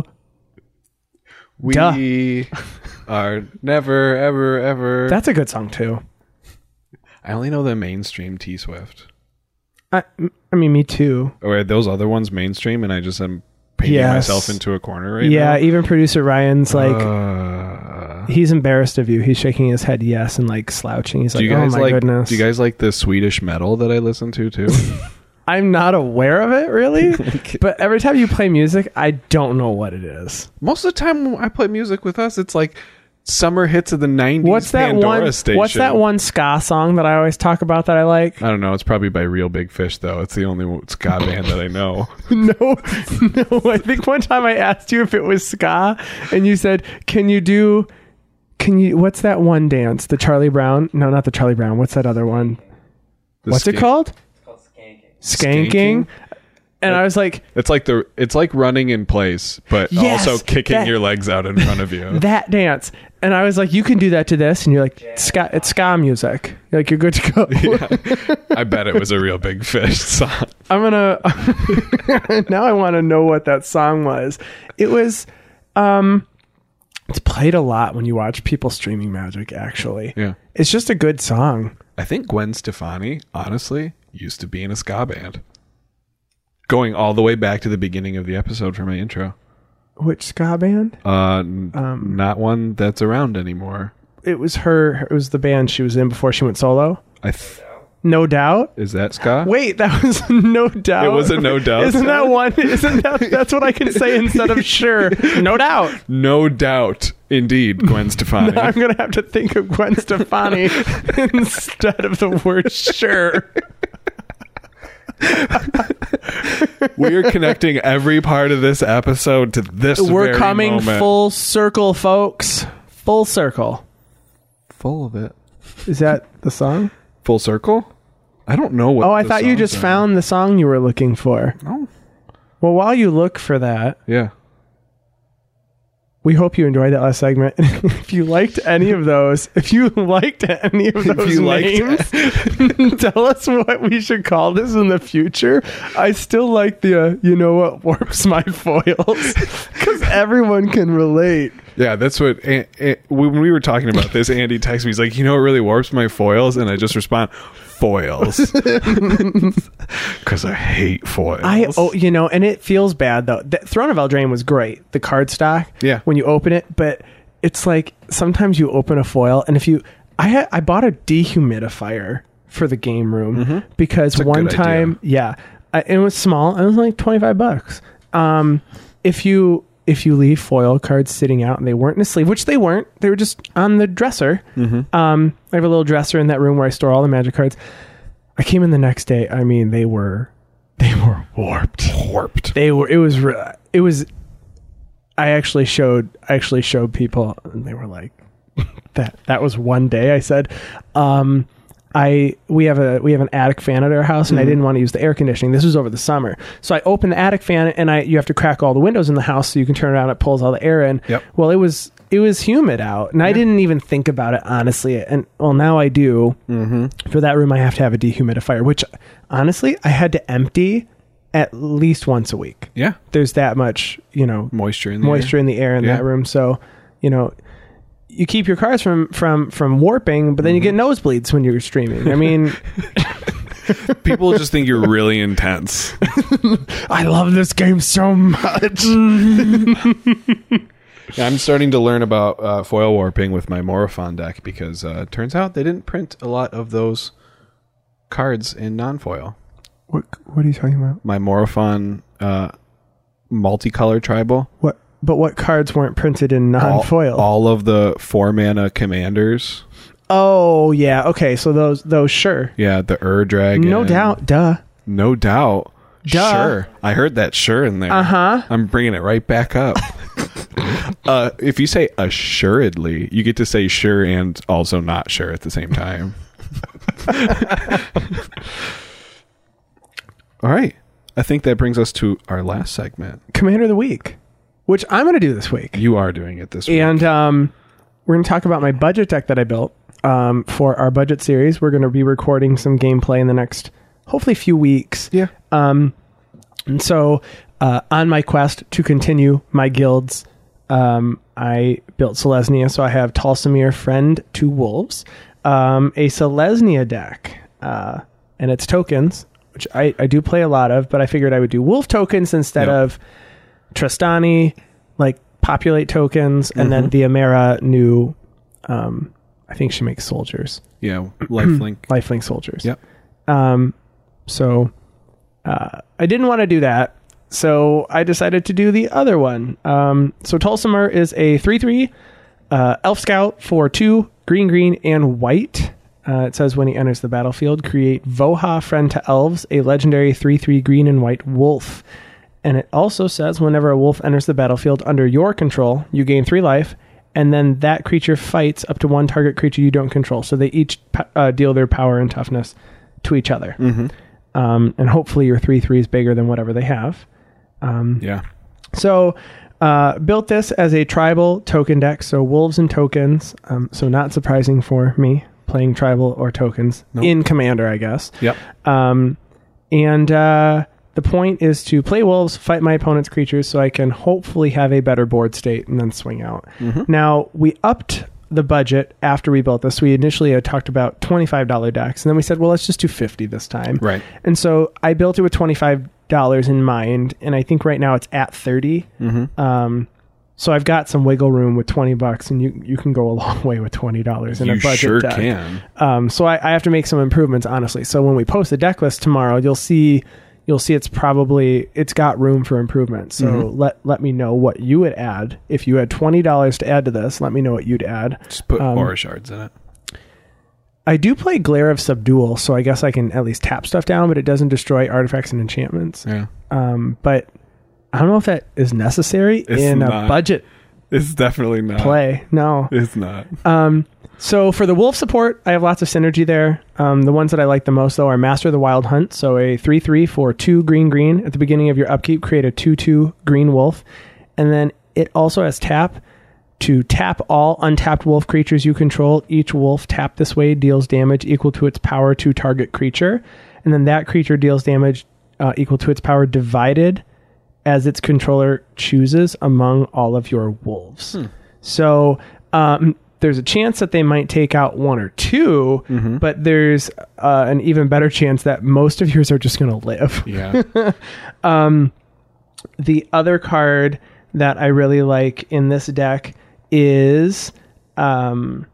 We are never, ever, ever. That's a good song too. I only know the mainstream T Swift. I, I mean, me too. Or are those other ones mainstream, and I just am painting Yes. myself into a corner right Yeah, now? even producer Ryan's like, Uh, he's embarrassed of you. He's shaking his head yes and like slouching. He's do like, you guys oh my like? goodness. Do you guys like the Swedish metal that I listen to too? I'm not aware of it really, but every time you play music, I don't know what it is. Most of the time when I play music with us, it's like summer hits of the nineties. What's that Pandora one? station. What's that one ska song that I always talk about that I like? I don't know. It's probably by Real Big Fish, though. It's the only ska band that I know. No, no. I think one time I asked you if it was ska, and you said, "Can you do? Can you? What's that one dance? The Charlie Brown? No, not the Charlie Brown. What's that other one? The What's it skank- called? It's called skanking. Skanking." Skanking? And I was like, It's like the it's like running in place, but Yes, also kicking that- your legs out in front of you. that dance. And I was like, you can do that to this. And you're like, ska, it's ska music. You're like, you're good to go. Yeah. I bet it was a Real Big Fish song. I'm going to, now I want to know what that song was. It was, um, it's played a lot when you watch people streaming Magic, actually. Yeah. It's just a good song. I think Gwen Stefani, honestly, used to be in a ska band. Going all the way back to the beginning of the episode for my intro. Which ska band? Uh, n- Um, not one that's around anymore. It was her, it was the band she was in before she went solo. I th- No Doubt. is that ska? Wait, that was No Doubt. It was a No Doubt Isn't that song? one? Isn't that that's what I can say instead of sure? No doubt. No doubt, indeed, Gwen Stefani. I'm gonna have to think of Gwen Stefani instead of the word sure. We are connecting every part of this episode to this. We're very coming moment. full circle, folks. Full circle. full of it. Is that the song? Full circle? I don't know what. Oh, I the thought you songs just are. found the song you were looking for. Oh, Well, while you look for that, yeah. we hope you enjoyed that last segment. If you liked any of those, if you liked any of those you liked names, tell us what we should call this in the future. I still like the, uh, you know what warps my foils, because everyone can relate. Yeah, that's what. An- An- when we were talking about this, Andy texted me. He's like, "You know what really warps my foils?" And I just respond, "Foils," because I hate foils. I oh you know, and it feels bad though. The Throne of Eldraine was great, the card stock. Yeah. When you open it, but it's like sometimes you open a foil, and if you, I had I bought a dehumidifier for the game room because a one good time, yeah, I, it was small. It was like twenty five bucks. Um, if you if you leave foil cards sitting out and they weren't in a sleeve, which they weren't, they were just on the dresser. Um, I have a little dresser in that room where I store all the Magic cards. I came in the next day. I mean, they were they were warped. Warped. They were. It was. re- It was. I actually showed. I actually showed people, and they were like, "That that was one day." I said, um, "I we have a we have an attic fan at our house, and Mhm. I didn't want to use the air conditioning. This was over the summer, so I opened the attic fan, and I you have to crack all the windows in the house so you can turn it on. It pulls all the air in. Yep. Well, it was it was humid out, and I didn't even think about it honestly. And well, now I do. Mm-hmm. For that room, I have to have a dehumidifier, which honestly I had to empty at least once a week. Yeah. There's that much, you know, Moisture in the moisture air. in the air in Yeah. that room. So, you know, you keep your cars from from from warping, but then you get nosebleeds when you're streaming. I mean, People just think you're really intense. I love this game so much. Yeah, I'm starting to learn about uh, foil warping with my Morophon deck because uh, it turns out they didn't print a lot of those cards in non-foil. What what are you talking about? My Morophon uh, multicolor tribal. What? But what cards weren't printed in All, non-foil? all of the four mana commanders. Oh yeah, okay. So those those sure, Yeah, the Ur Dragon. no doubt, duh. No doubt. Duh. Sure. I heard that sure in there. Uh huh. I'm bringing it right back up. uh, if you say assuredly, you get to say sure and also not sure at the same time. All right. I think that brings us to our last segment. Commander of the week, which I'm going to do this week. You are doing it this week. And um, we're going to talk about my budget deck that I built um, for our budget series. We're going to be recording some gameplay in the next, hopefully, few weeks. Yeah. Um, and so, uh, on my quest to continue my guilds, um, I built Selesnya. So I have Talsamir, Friend to Wolves, um, a Selesnya deck, uh, and its tokens, which I, I do play a lot of, but I figured I would do wolf tokens instead Yep. of Tristani, like populate tokens, and then Mhm. the Amera new, um, I think she makes soldiers, Yeah. Lifelink. lifelink soldiers. Yep. Um, so uh, I didn't want to do that, so I decided to do the other one. Um, so Tulsimer is a three three uh, elf scout for two green, green, and white. Uh, it says when he enters the battlefield, create Voha, Friend to Elves, a legendary three three green and white wolf. And it also says whenever a wolf enters the battlefield under your control, you gain three life, and then that creature fights up to one target creature you don't control. So they each uh, deal their power and toughness to each other. Mm-hmm. Um, and hopefully your three three is bigger than whatever they have. Um, Yeah. so uh, built this as a tribal token deck, so wolves and tokens. Um, so not surprising for me playing tribal or tokens Nope. in Commander, I guess. Yep. Um, and uh, the point is to play wolves, fight my opponent's creatures, so I can hopefully have a better board state and then swing out. Mhm. Now, we upped the budget after we built this. We initially had talked about twenty-five dollars decks, and then we said, well, let's just do fifty this time. Right. And so I built it with twenty-five dollars in mind, and I think right now it's at thirty. Mm-hmm. Um, so I've got some wiggle room with twenty bucks, and you, you can go a long way with twenty dollars in You a budget sure deck. can. Um, so I, I have to make some improvements, honestly. So when we post the deck list tomorrow, you'll see you'll see it's probably it's got room for improvement. So Mhm. let let me know what you would add if you had twenty dollars to add to this. Let me know what you'd add. Just put Um, aura shards in it. I do play Glare of Subdual, so I guess I can at least tap stuff down, but it doesn't destroy artifacts and enchantments. Yeah. Um, but I don't know if that is necessary It's in not. a budget It's definitely not. play. No. It's not. Um, so for the wolf support, I have lots of synergy there. Um, the ones that I like the most, though, are Master of the Wild Hunt. So a three three for two green green. At the beginning of your upkeep, create a two two green wolf. And then it also has tap to tap all untapped wolf creatures you control. Each wolf tapped this way deals damage equal to its power to target creature. And then that creature deals damage uh, equal to its power divided as its controller chooses among all of your wolves. Hmm. So um, there's a chance that they might take out one or two, Mhm. but there's uh, an even better chance that most of yours are just going to live. Yeah. Um, the other card that I really like in this deck is um,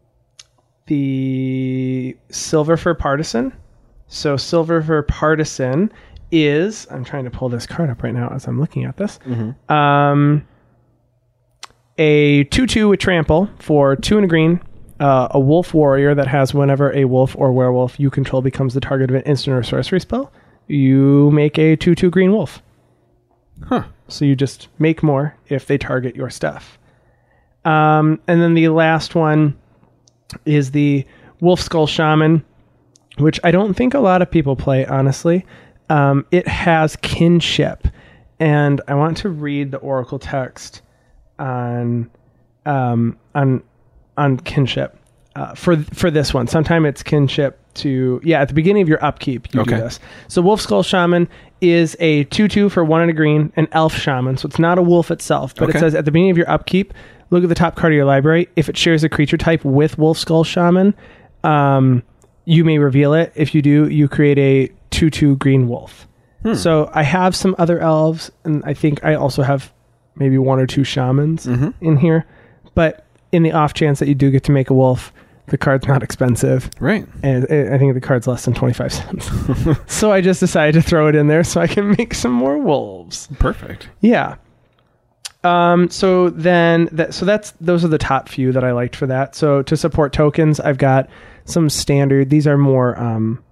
the Silverfur Partisan. So Silverfur Partisan is, I'm trying to pull this card up right now as I'm looking at this, Mm-hmm. um, a two two with trample for two and a green. uh, a wolf warrior that has whenever a wolf or werewolf you control becomes the target of an instant or sorcery spell, you make a two two green wolf. Huh. So you just make more if they target your stuff. Um, and then the last one is the Wolf Skull Shaman, which I don't think a lot of people play, honestly. Um, it has kinship. And I want to read the Oracle text on um, on on kinship uh, for for this one. Sometime it's kinship to, yeah, at the beginning of your upkeep, you Okay. do this. So Wolf Skull Shaman is a two two for one and a green, an elf shaman. So it's not a wolf itself, but Okay. it says at the beginning of your upkeep, look at the top card of your library. If it shares a creature type with Wolf Skull Shaman, um, you may reveal it. If you do, you create a two two green wolf. Hmm. So I have some other elves, and I think I also have maybe one or two shamans Mm-hmm. in here. But in the off chance that you do get to make a wolf, the card's not expensive. Right. And I think the card's less than twenty-five cents. So I just decided to throw it in there so I can make some more wolves. Perfect. Yeah. Um, so then, that, so that's, those are the top few that I liked for that. So to support tokens, I've got some standard, these are more, um,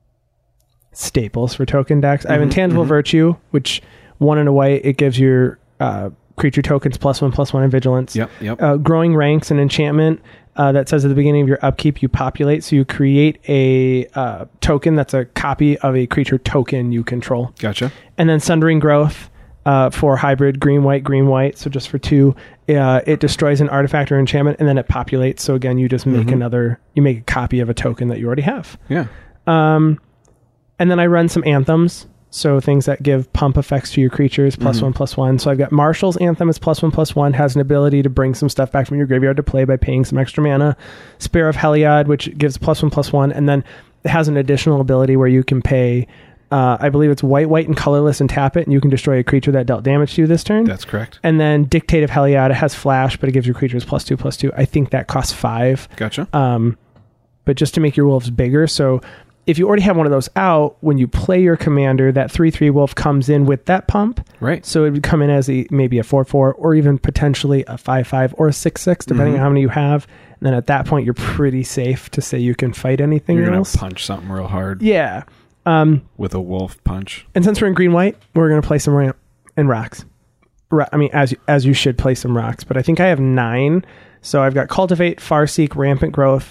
staples for token decks. Mm-hmm, I have Intangible mm-hmm. Virtue, which one in a way, it gives your, uh, creature tokens plus one, plus one in vigilance. Yep. Yep. Uh, growing ranks and enchantment, uh, that says at the beginning of your upkeep, you populate. So you create a, uh, token that's a copy of a creature token you control. Gotcha. And then Sundering Growth, Uh, for hybrid green white green white, so just for two, uh, it destroys an artifact or enchantment, and then it populates. So again, you just make mm-hmm. another, you make a copy of a token that you already have. Yeah. Um, and then I run some anthems, so things that give pump effects to your creatures, plus mm-hmm. one plus one. So I've got Marshall's Anthem is plus one plus one, has an ability to bring some stuff back from your graveyard to play by paying some extra mana. Spear of Heliod, which gives plus one plus one, and then it has an additional ability where you can pay. Uh, I believe it's white, white, and colorless, and tap it, and you can destroy a creature that dealt damage to you this turn. That's correct. And then Dictate of Heliod, it has flash, but it gives your creatures plus two, plus two. I think that costs five. Gotcha. Um, but just to make your wolves bigger. So if you already have one of those out, when you play your commander, that three three wolf comes in with that pump. Right. So it would come in as a, maybe a four four, or even potentially a five five or a six six, depending mm-hmm. on how many you have. And then at that point, you're pretty safe to say you can fight anything You're else. You're going to punch something real hard. Yeah. Um, with a wolf punch. And since we're in green white, we're going to play some ramp and rocks. Ra- I mean, as as you should play some rocks, but I think I have nine. So I've got Cultivate, Farseek, Rampant Growth,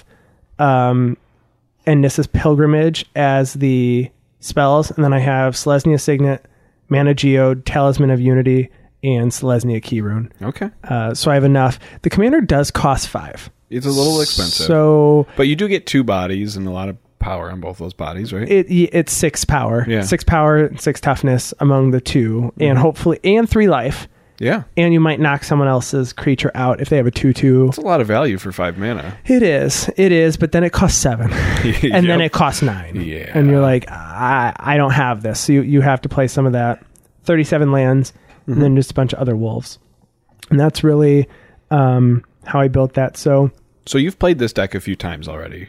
um, and Nissa's Pilgrimage as the spells, and then I have Selesnya Signet, Mana Geode, Talisman of Unity, and Selesnya Keyrune. Okay. Uh, so I have enough. The commander does cost five. It's a little expensive. So, but you do get two bodies and a lot of power on both those bodies, right? It it's six power, yeah. six power, six toughness among the two, mm-hmm. and hopefully and three life. Yeah, and you might knock someone else's creature out if they have a two two. It's a lot of value for five mana. It is, it is, but then it costs seven, and yep. then it costs nine. Yeah, and you're like, I I don't have this, so you you have to play some of that. Thirty-seven lands, mm-hmm. and then just a bunch of other wolves, and that's really um, how I built that. So, so you've played this deck a few times already.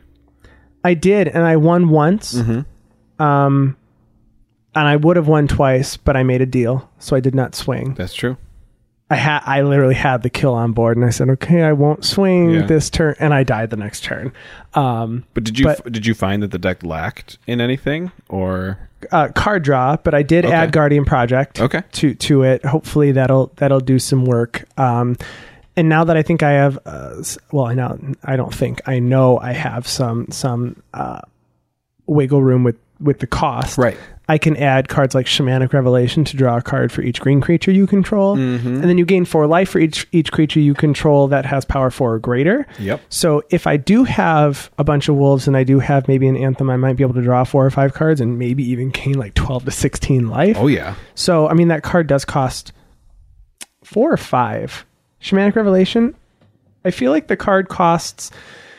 I did, and I won once. Mm-hmm. Um, and I would have won twice, but I made a deal, so I did not swing. That's true. I had, I literally had the kill on board, and I said, "Okay, I won't swing yeah. this turn," and I died the next turn. Um, but did you but, f- did you find that the deck lacked in anything, or uh, card draw? But I did okay. add Guardian Project okay. to to it. Hopefully, that'll that'll do some work. Um, And now that I think I have, uh, well, I know I don't think I know I have some some uh, wiggle room with, with the cost. Right. I can add cards like Shamanic Revelation to draw a card for each green creature you control, mm-hmm. and then you gain four life for each each creature you control that has power four or greater. Yep. So if I do have a bunch of wolves and I do have maybe an Anthem, I might be able to draw four or five cards and maybe even gain like twelve to sixteen life. Oh yeah. So I mean that card does cost four or five. Shamanic Revelation, I feel like the card costs,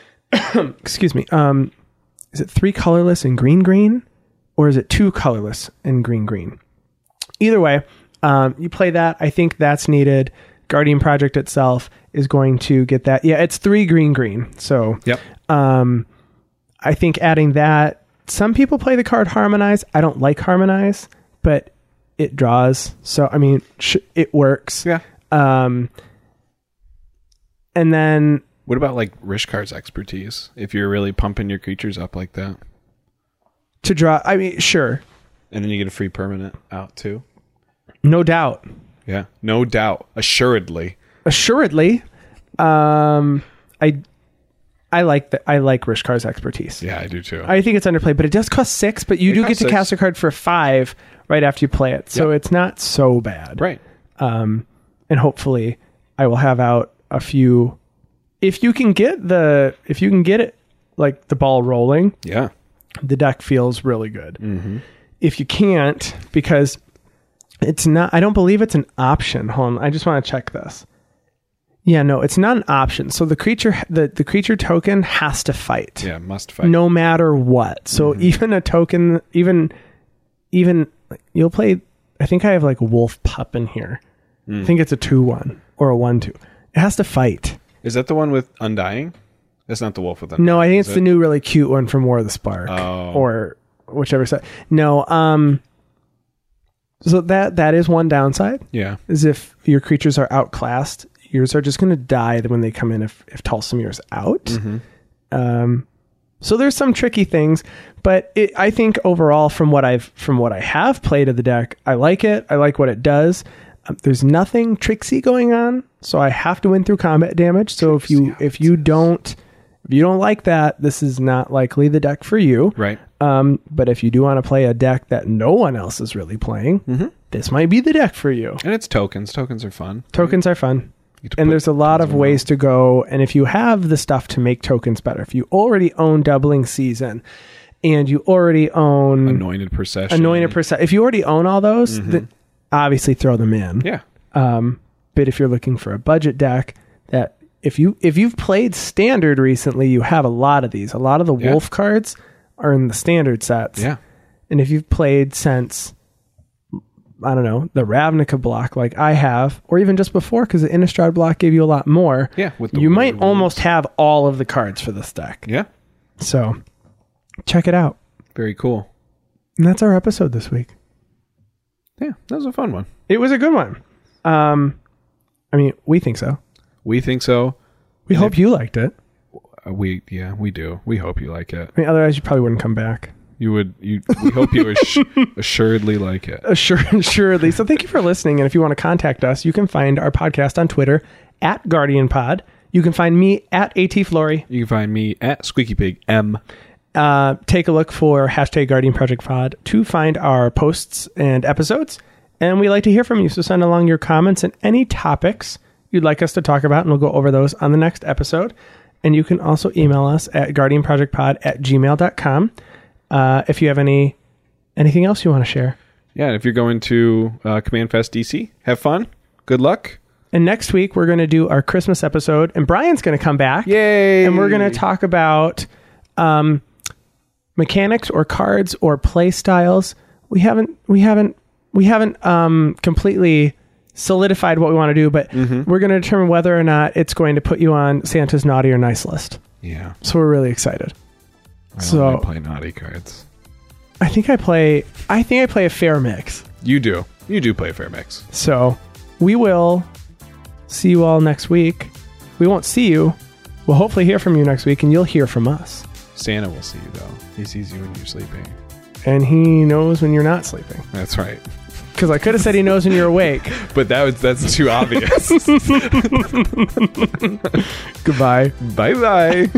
excuse me, um, is it three colorless and green green? Or is it two colorless and green green? Either way, um, you play that. I think that's needed. Guardian Project itself is going to get that. Yeah, it's three green green. So yep. um, I think adding that, some people play the card Harmonize. I don't like Harmonize, but it draws. So, I mean, sh- it works. Yeah. Um, And then What about like Rishkar's expertise? If you're really pumping your creatures up like that, To draw, I mean, sure, and then you get a free permanent out too. no doubt, Yeah, no doubt, assuredly. assuredly. Um, I, I like that. I like Rishkar's expertise. Yeah, I do too. I think it's underplayed, but it does cost six. But you It do get costs to six. cast a card for five right after you play it, so Yep. it's not so bad. right. Um, and hopefully, I will have out a few. If you can get the, if you can get it like the ball rolling, Yeah. the deck feels really good. Mm-hmm. If you can't, because it's not, I don't believe it's an option. Hold on, I just want to check this. Yeah, no, it's not an option. So the creature, the, the creature token has to fight, Yeah, must fight. no matter what. So Mm-hmm. even a token, even, even you'll play. I think I have like Wolf Pup in here. Mm. I think it's a two one or a one two. It has to fight. Is that the one with Undying? That's not the wolf with Undying. No, I think it's is the it? new really cute one from War of the Spark, Oh. or whichever side. No, um, so that that is one downside. Yeah. Is if your creatures are outclassed, yours are just going to die when they come in. If if Talsimir's out, Mm-hmm. um, so there's some tricky things, but it, I think overall, from what I've from what I have played of the deck, I like it. I like what it does. Um, there's nothing tricksy going on, so I have to win through combat damage. So if you if you don't if you don't like that, this is not likely the deck for you. Right. Um, but if you do want to play a deck that no one else is really playing, Mm-hmm. this might be the deck for you. And it's tokens. Tokens are fun. Tokens are fun. You get to And put there's a lot tons of ways to go. And if you have the stuff to make tokens better, if you already own Doubling Season and you already own Anointed Procession. Anointed Percent, if you already own all those, Mhm. then obviously throw them in. Yeah. Um, but if you're looking for a budget deck, that if you if you've played Standard recently, you have a lot of these. A lot of the Yeah. Wolf cards are in the Standard sets. Yeah. And if you've played since, I don't know, the Ravnica block like I have, or even just before, because the Innistrad block gave you a lot more, Yeah. With the you might weird almost words. have all of the cards for this deck. Yeah. So check it out. Very cool. And that's our episode this week. Yeah. That was a fun one. It was a good one. Um, I mean, we think so. We think so. We And hope if- you liked it. Uh, we yeah we do. We hope you like it. I mean, otherwise you probably wouldn't come back. You would. You. We hope you ass- assuredly like it. Assur- Assuredly. So thank you for listening. And if you want to contact us, you can find our podcast on Twitter at Guardian Pod. You can find me at ATFlory. You can find me at Squeaky Pig M. Uh, take a look for hashtag Guardian Project Pod to find our posts and episodes. And we like to hear from you. So send along your comments and any topics you'd like us to talk about, and we'll go over those on the next episode. And you can also email us at guardianprojectpod at gmail dot com. Uh, if you have any anything else you want to share. Yeah. And if you're going to uh, Command Fest D C, have fun. Good luck. And next week, we're going to do our Christmas episode, and Brian's going to come back. Yay! And we're going to talk about um, mechanics or cards or play styles. We haven't, we haven't, we haven't um, completely solidified what we want to do, but Mm-hmm. we're going to determine whether or not it's going to put you on Santa's naughty or nice list. Yeah. So we're really excited. I So- only play naughty cards. I think I play, I think I play a fair mix. You do. You do play fair mix. So we will see you all next week. We won't see you. We'll hopefully hear from you next week, and you'll hear from us. Santa will see you though. He sees you when you're sleeping. And he knows when you're not sleeping. That's right. Because I could have said he knows when you're awake. But that was that's too obvious. Goodbye. Bye bye.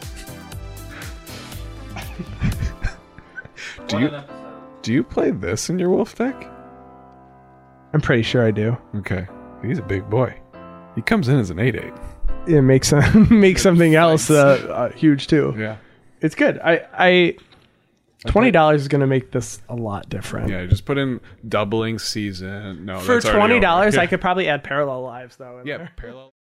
do you do you play this in your wolf deck? I'm pretty sure I do. Okay. He's a big boy. He comes in as an eight eight. It makes makes something else uh, uh, huge too. Yeah. It's good. I I twenty dollars is going to make this a lot different. Yeah, just put in doubling season. No, For that's already twenty dollars, over. I could probably add parallel lives though. In Yeah, there. parallel.